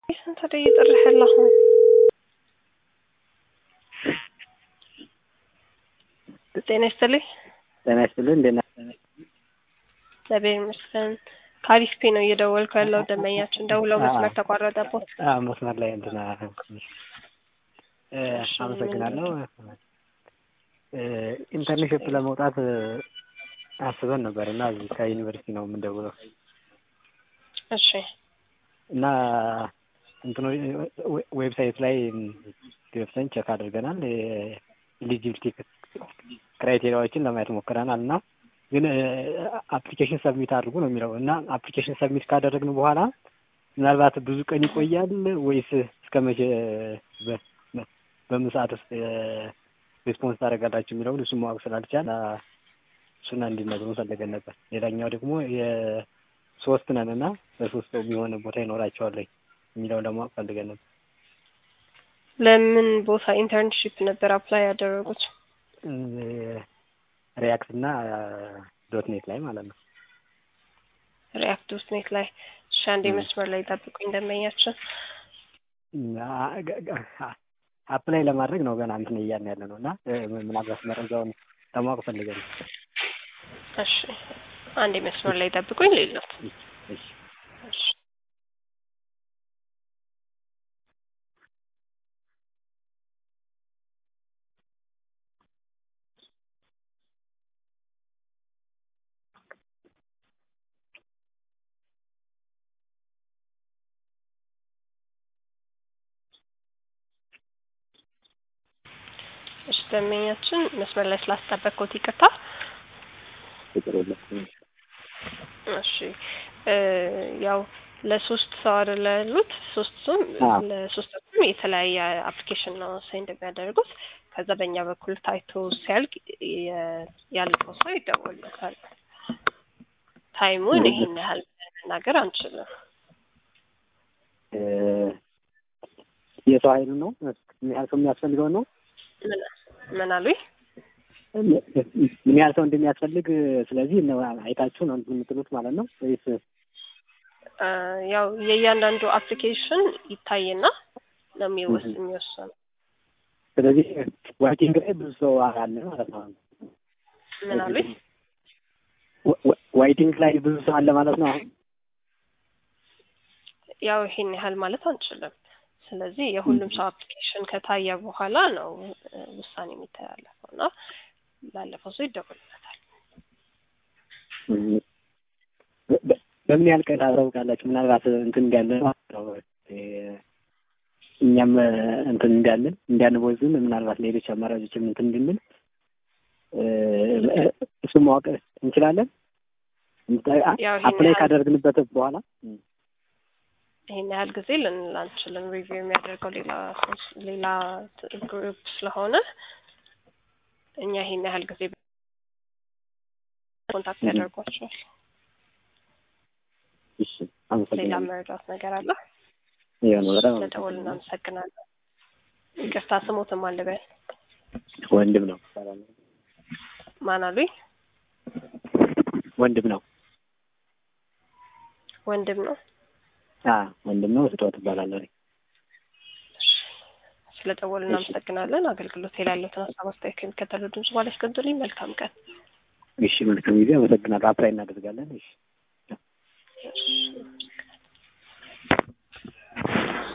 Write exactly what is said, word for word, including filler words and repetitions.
انت تيجي ترح الله تنستلي تنستلي لنا ለቤት መስፈን ካሪስፔ ነው እየደወልኩ ያለው ደመኛችን ደውለው መስመር ተቋረጠበት። አዎ መስመር ላይ እንትና እ አመሰግናለሁ። ኢንተርንሺፕ ለመውጣት አስበን ነበርና እዚህ ከዩኒቨርሲቲ ነው የምንደውለው። እሺ እና እንትኑ ዌብሳይት ላይ ገብተን ቼክ አድርገናል። ኤሊጂቢሊቲ ክራይቴሪያዎችን ለማየት ሞክረናል እና ግን አፕሊኬሽን ሰብሚት አድርጉ ነው የሚለው እና አፕሊኬሽን ሰብሚት ካደረግን በኋላ ምናልባት ብዙ ቀን ይቆያል ወይስ እስከመቼ በምን ሰዓት ውስጥ ሪስፖንስ ታደርጋላችሁ የሚለውን እሱን ማወቅ ስላልቻል እሱን እንዲነግሩን ፈልገን ነበር። ሌላኛው ደግሞ የሶስት ነን እና በሶስት ሰው የሚሆን ቦታ ይኖራቸዋል የሚለውን ለማወቅ ፈልገን ነበር። ለምን ቦታ ኢንተርንሺፕ ነበር አፕላይ ያደረጉት? ሪያክት እና ዶት ኔት ላይ ማለት ነው። ሪያክት ዶት ኔት ላይ ሻንዴ መስመር ላይ ጠብቁኝ ደመኛችን። አፕላይ ለማድረግ ነው ገና እንትን እያልን ያለ ነው እና ምናልባት መረጃውን ለማወቅ ፈልገን። እሺ አንዴ መስመር ላይ ጠብቁኝ ሌሎት። እሺ እሺ ደመኛችን መስመር ላይ ስላስጠበቅኩት ይቅርታ። እሺ ያው ለሶስት ሰው አይደል ያሉት ሶስቱም ለሶስቱም የተለያየ አፕሊኬሽን ነው ሴንድ የሚያደርጉት። ከዛ በእኛ በኩል ታይቶ ሲያልቅ ያለፈው ሰው ይደወልለታል። ታይሙን ይሄን ያህል መናገር አንችልም። የሰው ኃይሉ ነው ምን ያህል ሰው የሚያስፈልገው ነው? ምን አሉኝ? ምን ያህል ሰው እንደሚያስፈልግ ስለዚህ ነው አይታችሁ ነው የምትሉት ማለት ነው ወይስ? ያው የእያንዳንዱ አፕሊኬሽን ይታይና ነው የሚወስ የሚወሰነው። ስለዚህ ዋይቲንግ ላይ ብዙ ሰው አለ ማለት ነው። ምን አሉኝ? ዋይቲንግ ላይ ብዙ ሰው አለ ማለት ነው። ያው ይሄን ያህል ማለት አንችልም። ስለዚህ የሁሉም ሰው አፕሊኬሽን ከታየ በኋላ ነው ውሳኔ የሚተላለፈውና ላለፈው ሰው ይደወልለታል። በምን ያህል ቀን ታውቃላችሁ? ምናልባት እንትን እንዳለ ነው እኛም እንትን እንዳለን እንዳንቦዝን ምናልባት ሌሎች አማራጮችም እንትን እንድንል እሱ ማወቅ እንችላለን። አፕላይ ካደረግንበት በኋላ ይሄን ያህል ጊዜ ልንል አንችልም። ሪቪው የሚያደርገው ሌላ ሌላ ግሩፕ ስለሆነ እኛ ይሄን ያህል ጊዜ ኮንታክት ያደርጓቸዋል። እሺ አመሰግናለሁ። ሌላ መረዳት ነገር አለ? ያው ነው በጣም ለደወል እናመሰግናለን። ይቅርታ ስሞትም አለበል ወንድም ነው። ማን አሉኝ? ወንድም ነው። ወንድም ነው። አዎ ወንድም ነው። ስጦት ይባላል። ስለደወል እናመሰግናለን። አገልግሎት ያለውን ሀሳብ አስተያየት ከሚከተሉ ድምጽ ባለ አስቀምጡልኝ። መልካም ቀን። እሺ መልካም ጊዜ። አመሰግናለሁ። አፕላይ እናደርጋለን። እሺ